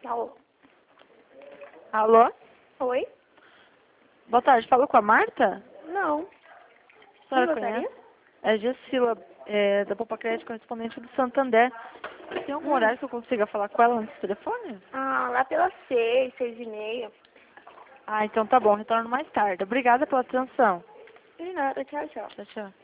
Alô? Alô? Oi? Boa tarde, falou com a Marta? Não. A senhora Quem gostaria? conhece? É Gessila, da Poupa Crédito, correspondente do Santander. Tem algum horário que eu consiga falar com ela antes do telefone? Ah, lá pelas 6, 6:30. Ah, então tá bom, retorno mais tarde. Obrigada pela atenção. De nada, tchau, tchau. Tchau, tchau.